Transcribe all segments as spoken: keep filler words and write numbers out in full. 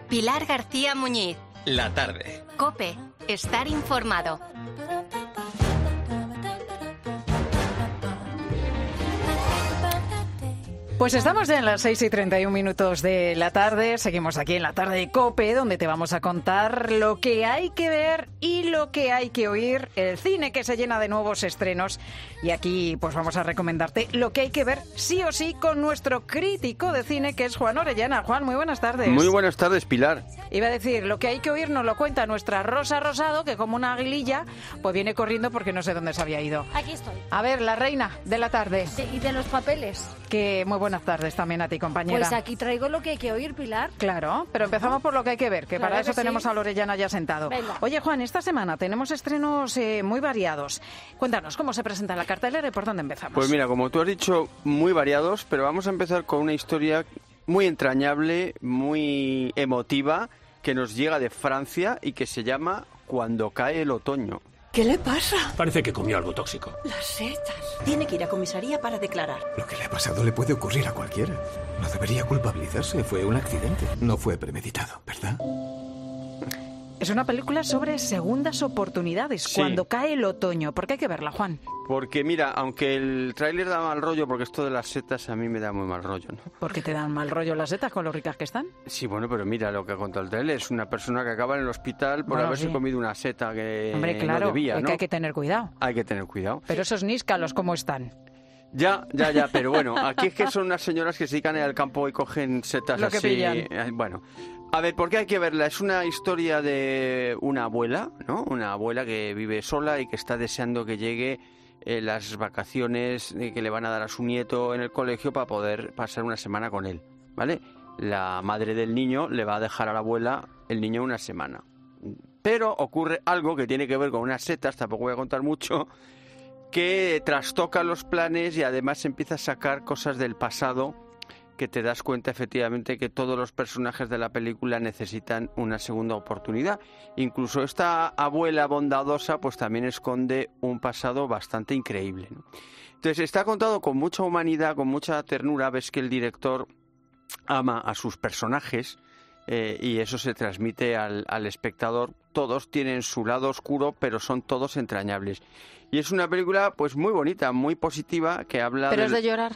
Pilar García Muñiz. La tarde. COPE. Estar informado. Pues estamos ya en las seis y treinta y un minutos de la tarde. Seguimos aquí en la tarde de COPE, donde te vamos a contar lo que hay que ver y lo que hay que oír. El cine que se llena de nuevos estrenos. Y aquí pues vamos a recomendarte lo que hay que ver sí o sí con nuestro crítico de cine, que es Juan Orellana. Juan, muy buenas tardes. Muy buenas tardes, Pilar. Iba a decir, lo que hay que oír nos lo cuenta nuestra Rosa Rosado, que como una aguililla, pues viene corriendo porque no sé dónde se había ido. Aquí estoy. A ver, la reina de la tarde. De, y de los papeles. Que muy buenas tardes también a ti, compañera. Pues aquí traigo lo que hay que oír, Pilar. Claro, pero empezamos por lo que hay que ver, que Claro para eso que tenemos sí. a Orellana ya sentado. Venga. Oye, Juan, esta semana tenemos estrenos eh, muy variados. Cuéntanos, ¿cómo se presenta la cartelera y por dónde empezamos? Pues mira, como tú has dicho, muy variados, pero vamos a empezar con una historia muy entrañable, muy emotiva, que nos llega de Francia y que se llama Cuando cae el otoño. ¿Qué le pasa? Parece que comió algo tóxico. Las setas. Tiene que ir a comisaría para declarar. Lo que le ha pasado le puede ocurrir a cualquiera. No debería culpabilizarse. Fue un accidente. No fue premeditado, ¿verdad? Es una película sobre segundas oportunidades, Sí. cuando cae el otoño. ¿Por qué hay que verla, Juan? Porque mira, aunque el tráiler da mal rollo, porque esto de las setas a mí me da muy mal rollo, ¿no? Porque te dan mal rollo las setas con lo ricas que están. Sí, bueno, pero mira lo que ha contado el tráiler. Es una persona que acaba en el hospital por Bueno, haberse sí. comido una seta que Hombre, claro, no debía, es ¿no? que hay que tener cuidado. Hay que tener cuidado. Pero esos níscalos, ¿cómo están? Ya, ya, ya, pero bueno, aquí es que son unas señoras que se dedican al campo y cogen setas Lo que así. pillan. eh, Bueno, a ver, ¿por qué hay que verla? Es una historia de una abuela, ¿no? Una abuela que vive sola y que está deseando que llegue eh, las vacaciones eh, que le van a dar a su nieto en el colegio para poder pasar una semana con él, ¿vale? La madre del niño le va a dejar a la abuela el niño una semana. Pero ocurre algo que tiene que ver con unas setas, tampoco voy a contar mucho, que trastoca los planes y además empieza a sacar cosas del pasado que te das cuenta efectivamente que todos los personajes de la película necesitan una segunda oportunidad. Incluso esta abuela bondadosa pues también esconde un pasado bastante increíble, ¿no? Entonces está contado con mucha humanidad, con mucha ternura. Ves que el director ama a sus personajes eh, y eso se transmite al, al espectador. Todos tienen su lado oscuro, pero son todos entrañables. Y es una película pues muy bonita, muy positiva, que habla Pero del... es de llorar.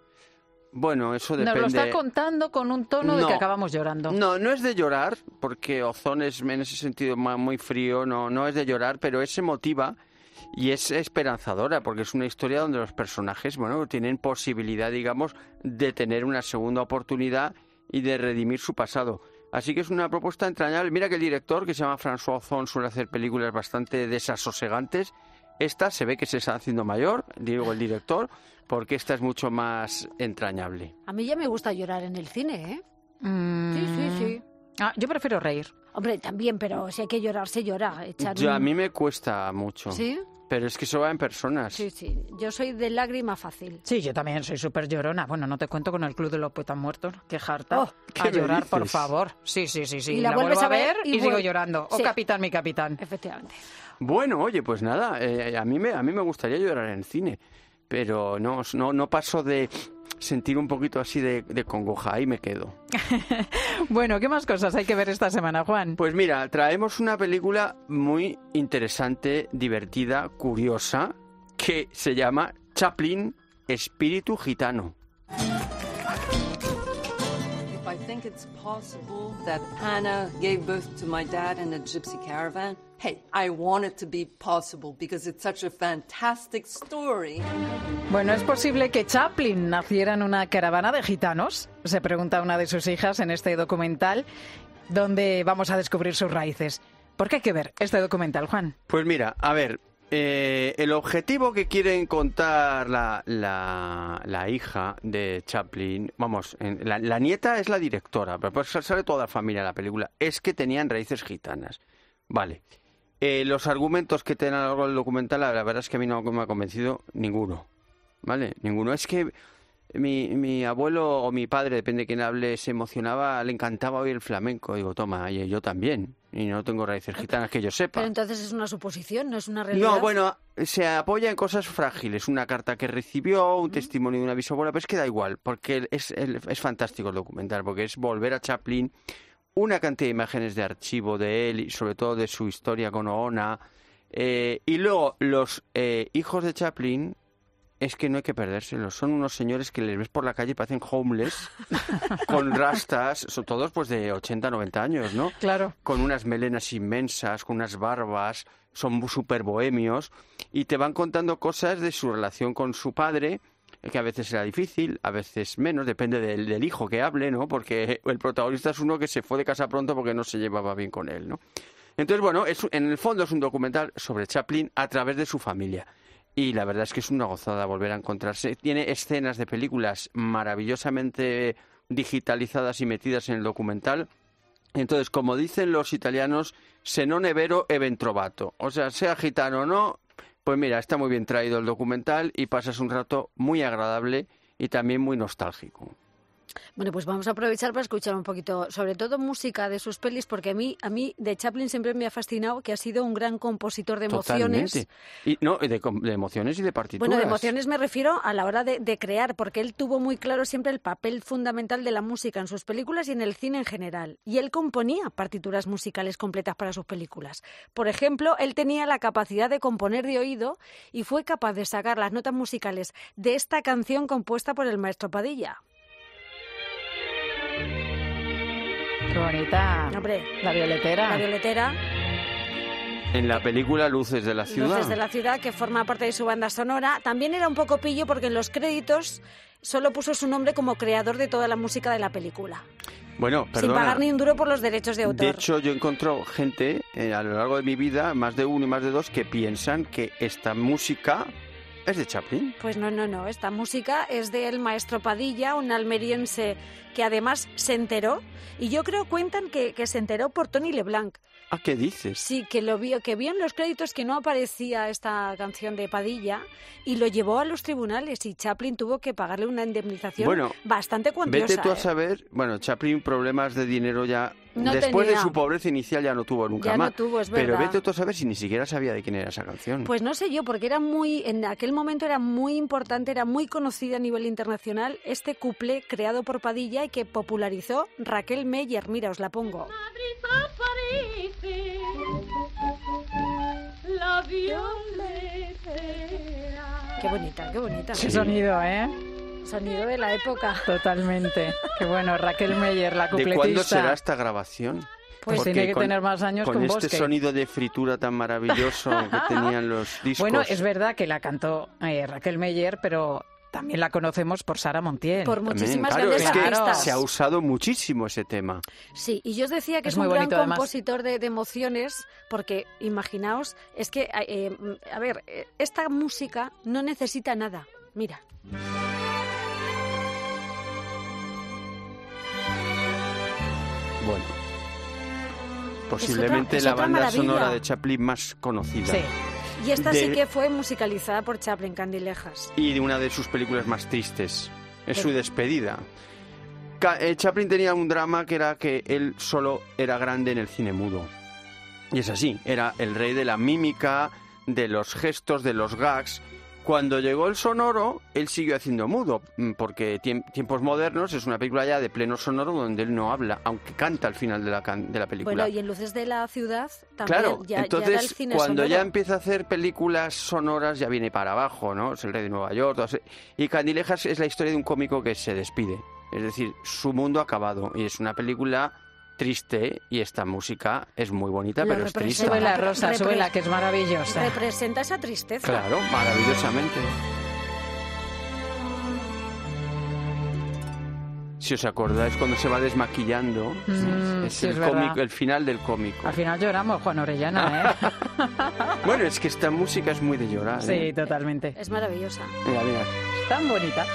Bueno, eso depende. Nos lo está contando con un tono de No. que acabamos llorando. No, no es de llorar, porque Ozón es en ese sentido ma- muy frío, no, no es de llorar, pero es emotiva y es esperanzadora, porque es una historia donde los personajes, bueno, tienen posibilidad, digamos, de tener una segunda oportunidad y de redimir su pasado. Así que es una propuesta entrañable. Mira que el director, que se llama François Ozon, suele hacer películas bastante desasosegantes. Esta se ve que se está haciendo mayor, digo el director, porque esta es mucho más entrañable. A mí ya me gusta llorar en el cine, ¿eh? Mm. Sí, sí, sí. Ah, yo prefiero reír. Hombre, también, pero si hay que llorar, se llora. Echar Yo, a un- mí me cuesta mucho, ¿Sí? pero es que eso va en personas. Sí, sí. Yo soy de lágrima fácil. Sí, yo también soy súper llorona. Bueno, no te cuento con el Club de los Poetas Muertos. Qué jarta. Oh, ¿qué a me llorar, por dices? favor. Sí, sí, sí, sí. Y la la vuelves vuelvo a a ver ver y y, sigo vuel- llorando. Oh, Sí. capitán, mi capitán. Efectivamente. Bueno, oye, pues nada, eh, a mí me a mí me gustaría llorar en el cine, pero no no no paso de sentir un poquito así de, de congoja, ahí me quedo. Bueno, ¿qué más cosas hay que ver esta semana, Juan? Pues mira, traemos una película muy interesante, divertida, curiosa, que se llama Chaplin, Espíritu Gitano. If I think it's possible that Hannah gave birth to my dad in a gypsy caravan, hey, I want it to be possible because it's such a fantastic story. Bueno, ¿es posible que Chaplin naciera en una caravana de gitanos? Se pregunta una de sus hijas en este documental, donde vamos a descubrir sus raíces. ¿Por qué hay que ver este documental, Juan? Pues mira, a ver, eh, el objetivo que quieren contar la, la, la hija de Chaplin, vamos, en- la, la nieta es la directora, pero pues sale toda la familia en la película, es que tenían raíces gitanas. Vale. Eh, los argumentos que tienen a lo largo del documental, la, la verdad es que a mí no me ha convencido ninguno. ¿Vale? Ninguno. Es que mi, mi abuelo o mi padre, depende de quién hable, se emocionaba, le encantaba oír el flamenco. Digo, toma, y yo también. Y no tengo raíces gitanas que yo sepa. Pero entonces es una suposición, no es una realidad. No, bueno, se apoya en cosas frágiles. Una carta que recibió, un testimonio de una bisabuela, pero es que da igual, porque es, es fantástico el documental, porque es volver a Chaplin, una cantidad de imágenes de archivo de él y sobre todo de su historia con Oona. Eh, y luego los eh, hijos de Chaplin, es que no hay que perdérselos. Son unos señores que les ves por la calle y parecen homeless, con rastas, son todos pues de ochenta, noventa años, ¿no? Claro. Con unas melenas inmensas, con unas barbas, son súper bohemios y te van contando cosas de su relación con su padre, que a veces era difícil, a veces menos, depende del, del hijo que hable, ¿no? Porque el protagonista es uno que se fue de casa pronto porque no se llevaba bien con él, ¿no? Entonces, bueno, es, en el fondo es un documental sobre Chaplin a través de su familia. Y la verdad es que es una gozada volver a encontrarse. Tiene escenas de películas maravillosamente digitalizadas y metidas en el documental. Entonces, como dicen los italianos, se non è vero e ben trovato. O sea, sea gitano o no, pues mira, está muy bien traído el documental y pasas un rato muy agradable y también muy nostálgico. Bueno, pues vamos a aprovechar para escuchar un poquito, sobre todo música de sus pelis, porque a mí, a mí de Chaplin siempre me ha fascinado que ha sido un gran compositor de emociones. Totalmente. Y, no, de, de emociones y de partituras. Bueno, de emociones me refiero a la hora de, de crear, porque él tuvo muy claro siempre el papel fundamental de la música en sus películas y en el cine en general. Y él componía partituras musicales completas para sus películas. Por ejemplo, él tenía la capacidad de componer de oído y fue capaz de sacar las notas musicales de esta canción compuesta por el maestro Padilla. Qué bonita. Hombre, la violetera. La violetera. En la película Luces de la ciudad. Luces de la ciudad, que forma parte de su banda sonora. También era un poco pillo porque en los créditos solo puso su nombre como creador de toda la música de la película. Bueno, perdona. Sin pagar ni un duro por los derechos de autor. De hecho, yo he encontrado gente eh, a lo largo de mi vida, más de uno y más de dos, que piensan que esta música es de Chaplin. Pues no, no, no. Esta música es del maestro Padilla, un almeriense que además se enteró. Y yo creo, cuentan que, que se enteró por Tony LeBlanc. ¿Ah, qué dices? Sí, que lo vio, que vio en los créditos que no aparecía esta canción de Padilla y lo llevó a los tribunales y Chaplin tuvo que pagarle una indemnización bueno, bastante cuantiosa. Vete tú a ¿eh? saber, bueno, Chaplin problemas de dinero ya, no después tenía. de su pobreza inicial ya no tuvo nunca ya más. No tuvo, es pero verdad. vete tú a saber si ni siquiera sabía de quién era esa canción. Pues no sé yo, porque era muy, en aquel momento era muy importante, era muy conocida a nivel internacional este cuplé creado por Padilla y que popularizó Raquel Meyer. Mira, os la pongo. La violeta. Qué bonita, qué bonita. Qué sonido, ¿eh? Sonido de la época. Totalmente. Qué bueno, Raquel Meyer, la cupletista. ¿De cuándo será esta grabación? Pues Porque tiene que con, tener más años con que un este bosque. sonido de fritura tan maravilloso que tenían los discos. Bueno, es verdad que la cantó eh, Raquel Meyer, pero también la conocemos por Sara Montiel. Por muchísimas También, claro, grandes es que artistas. se ha usado muchísimo ese tema. Sí, y yo os decía que Es es, muy un gran bonito, además. compositor de, de emociones, porque imaginaos, es que, eh, a ver, eh, esta música no necesita nada. Mira. Bueno, posiblemente es la otra banda maravilla. sonora de Chaplin más conocida. Sí. Y esta De- sí que fue musicalizada por Chaplin, Candilejas. Y de una de sus películas más tristes. Es Pero- su despedida. Ca- eh, Chaplin tenía un drama que era que él solo era grande en el cine mudo. Y es así, era el rey de la mímica, de los gestos, de los gags. Cuando llegó el sonoro, él siguió haciendo mudo, mm, porque Tiem- Tiempos Modernos es una película ya de pleno sonoro donde él no habla, aunque canta al final de la, can- de la película. Bueno, y en Luces de la Ciudad también Claro, ya, ya entonces era el cine cuando sonoro. ya empieza a hacer películas sonoras ya viene para abajo, ¿no? Es el rey de Nueva York. Todo ese- y Candilejas es la historia de un cómico que se despide. Es decir, su mundo ha acabado. Y es una película triste y esta música es muy bonita, Lo pero es triste. Sube la rosa, Repre- sube la que es maravillosa. Representa esa tristeza. Claro, maravillosamente. Si os acordáis cuando se va desmaquillando, Mm, es sí, el es verdad. cómico, el final del cómico. Al final lloramos, Juan Orellana, ¿eh? Bueno, es que esta música es muy de llorar. Sí, ¿eh? totalmente. Es maravillosa. Mira, mira. Tan bonita.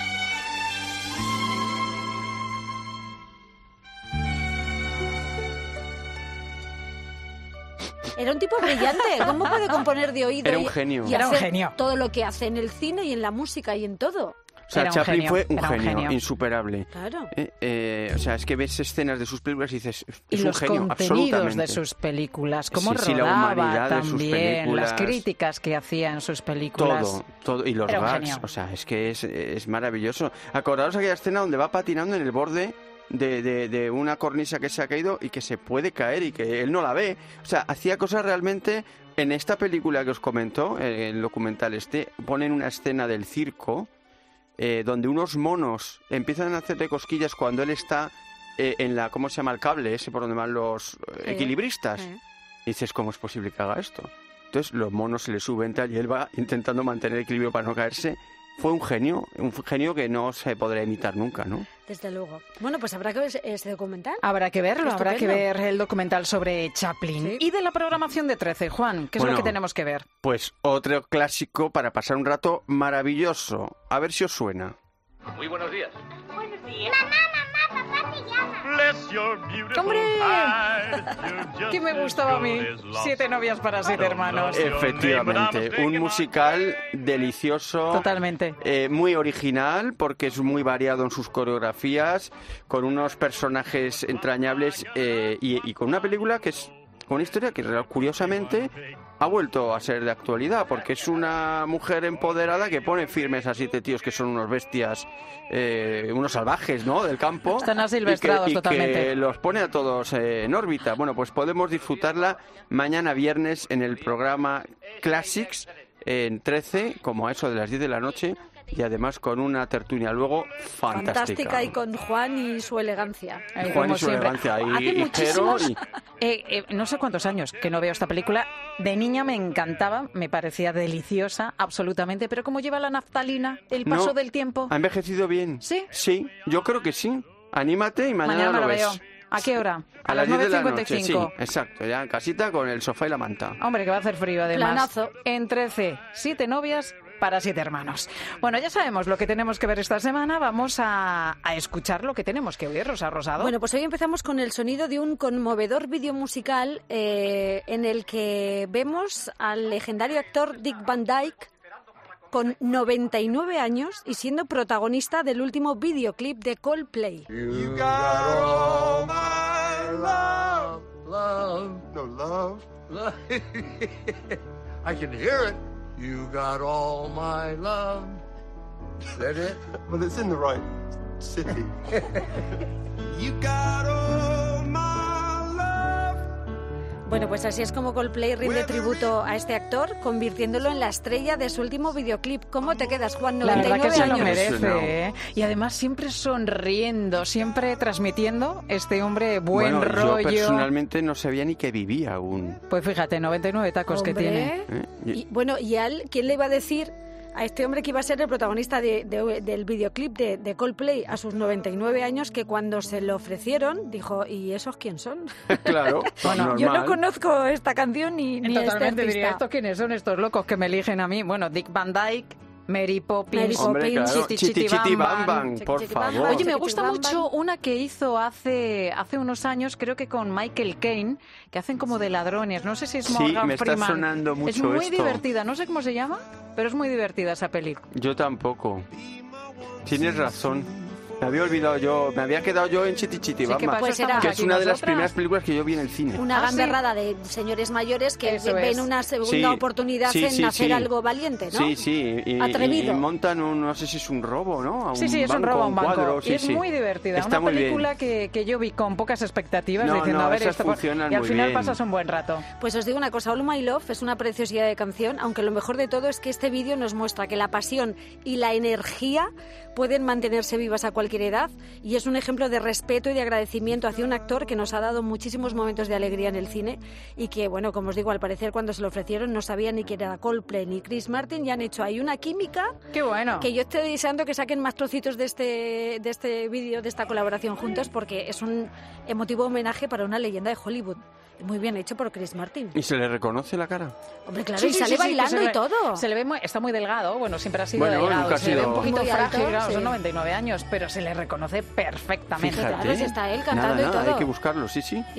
Era un tipo brillante. ¿Cómo puede componer de oído? Era un y- genio. y Era un hacer genio. todo lo que hace en el cine y en la música y en todo? O sea, Era un Chaplin genio, fue un era un genio, genio. insuperable. Claro. Eh, eh, o sea, es que ves escenas de sus películas y dices, es Y un los genio, contenidos absolutamente. de sus películas, cómo Sí, sí, la rodaba humanidad de sus también, películas. las críticas que hacía en sus películas. Todo, todo, y los Era un gags, genio. o sea, es que es, es maravilloso. Acordaos aquella escena donde va patinando en el borde de, de, de una cornisa que se ha caído y que se puede caer y que él no la ve. O sea, hacía cosas realmente... En esta película que os comentó, el documental este, ponen una escena del circo eh, donde unos monos empiezan a hacerle cosquillas cuando él está eh, en la, ¿cómo se llama? El cable ese por donde van los eh, equilibristas. Sí. Y dices, ¿cómo es posible que haga esto? Entonces los monos se le suben tal y él va intentando mantener el equilibrio para no caerse. Fue un genio, un genio que no se podrá imitar nunca, ¿no? Desde luego. Bueno, pues habrá que ver ese documental. Habrá que verlo, Estupendo. habrá que ver el documental sobre Chaplin. Sí. Y de la programación de trece, Juan, ¿qué es Bueno, lo que tenemos que ver? Pues otro clásico para pasar un rato maravilloso. A ver si os suena. Muy buenos días. Buenos días. Mamá, mamá, papá te llama. ¡Hombre! ¿Qué me gustaba a mí? Siete novias para siete hermanos. Efectivamente, un musical delicioso. Totalmente. Eh, muy original porque es muy variado en sus coreografías, con unos personajes entrañables eh, y, y con una película que es con una historia que curiosamente ha vuelto a ser de actualidad porque es una mujer empoderada que pone firmes a siete tíos que son unos bestias, eh, unos salvajes, ¿no? Del campo. Están asilvestrados y que, y totalmente. que los pone a todos eh, en órbita. Bueno, pues podemos disfrutarla mañana viernes en el programa Classics en trece, como a eso de las diez de la noche. Y además con una tertulia luego fantástica. Fantástica y con Juan y su elegancia. Eh, Juan como y su siempre. elegancia. Y, Hace y muchísimos, Jero y- eh, eh, no sé cuántos años que no veo esta película. De niña me encantaba, me parecía deliciosa, absolutamente. Pero como lleva la naftalina, el paso No, del tiempo. ¿Ha envejecido bien? ¿Sí? Sí, yo creo que sí. Anímate y mañana, Mañana me lo la ves. veo. ¿A qué hora? A, las diez de la nueve noche, cincuenta y sí, cinco. exacto. Ya en casita con el sofá y la manta. Hombre, que va a hacer frío además. Planazo. En trece, siete novias para siete hermanos. Bueno, ya sabemos lo que tenemos que ver esta semana. Vamos a, a escuchar lo que tenemos que oír, Rosa Rosado. Bueno, pues hoy empezamos con el sonido de un conmovedor vídeo musical eh, en el que vemos al legendario actor Dick Van Dyke con noventa y nueve años y siendo protagonista del último videoclip de Coldplay. You got all my love, love, no love. I can hear it. You got all my love. Is that it? Well, it's in the right city. You got all my love. Bueno, pues así es como Coldplay rinde tributo a este actor, convirtiéndolo en la estrella de su último videoclip. ¿Cómo te quedas, Juan? La noventa y verdad que nueve se lo años. merece, ¿eh? Y además siempre sonriendo, siempre transmitiendo este hombre buen bueno, rollo. yo personalmente no sabía ni que vivía aún. Pues fíjate, noventa y nueve tacos que Hombre. tiene. ¿eh? Y- Y, bueno, ¿y a él, quién le iba a decir a este hombre que iba a ser el protagonista de- de- del videoclip de, de Coldplay a sus noventa y nueve años, que cuando se lo ofrecieron dijo, ¿y esos quién son? Claro, Bueno, Yo no normal. conozco esta canción ni, ni este Totalmente artista. diría, ¿estos quiénes son estos locos que me eligen a mí? Bueno, Dick Van Dyke, Mary Poppins, Mary Hombre, Poppins, claro. Chiti Chiti Chiti Chiti Bam Bam Bam. Bam, por Chiti Bam Bam. favor. Oye, me Chiqui gusta Bam mucho Bam. una que hizo hace hace unos años, creo que con Michael Caine, que hacen como de ladrones. No sé si es Sí, Morgan me está Freeman. sonando mucho es muy esto. divertida, no sé cómo se llama, pero es muy divertida esa peli. Yo tampoco. Tienes razón. Me había olvidado yo, me había quedado yo en Chiti Chiti Sí, Bam que Bam, para Pues eso era- estamos que aquí es una de las nosotras. primeras películas que yo vi en el cine. Una Ah, sí. gamberrada de señores mayores que Eso ven es. una segunda Sí, oportunidad sí, en sí, hacer sí. algo valiente, ¿no? Sí, sí, y, Atrevido. y- y montan un, no sé si es un robo, ¿no? A Sí, sí, es un banco, robo a un banco. cuadro, y sí, es sí. muy divertida. Está Una muy bien. película que, que yo vi con pocas expectativas, No, diciendo, no, a ver, esas esto fue- funcionan y al muy final bien. pasas un buen rato. Pues os digo una cosa, All My Love es una preciosidad de canción, aunque lo mejor de todo es que este vídeo nos muestra que la pasión y la energía pueden mantenerse vivas a cualquier edad y es un ejemplo de respeto y de agradecimiento hacia un actor que nos ha dado muchísimos momentos de alegría en el cine y que, bueno, como os digo, al parecer cuando se lo ofrecieron no sabían ni quién era Coldplay ni Chris Martin y han hecho ahí una química Qué bueno. que yo estoy deseando que saquen más trocitos de este, de este vídeo, de esta colaboración juntos, porque es un emotivo homenaje para una leyenda de Hollywood. Muy bien hecho por Chris Martin. ¿Y se le reconoce la cara? Hombre, claro, Sí, y sí, sale sí, sí, que bailando se y ve- todo. Se le ve muy, está muy delgado, bueno, siempre ha sido Bueno, delgado. nunca ha se le ve un sido- poquito Muy frágil, alto, claro, sí. son noventa y nueve años, pero se le reconoce perfectamente. Claro, si está él Nada, cantando y nada, todo. hay que buscarlo, sí, sí.